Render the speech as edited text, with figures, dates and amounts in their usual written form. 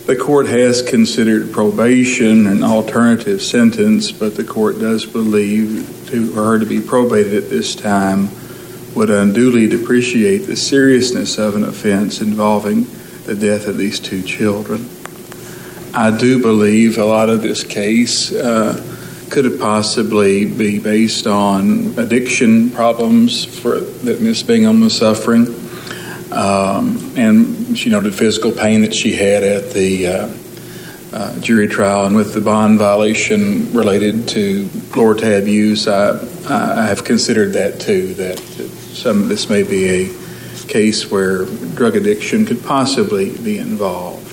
The court has considered probation an alternative sentence, but the court does believe for her to be probated at this time would unduly depreciate the seriousness of an offense involving the death of these two children. I do believe a lot of this case could have possibly be based on addiction problems that Miss Bingham was suffering. And she noted physical pain that she had at the jury trial, and with the bond violation related to Lortab use, I have considered that too, that this may be a case where drug addiction could possibly be involved.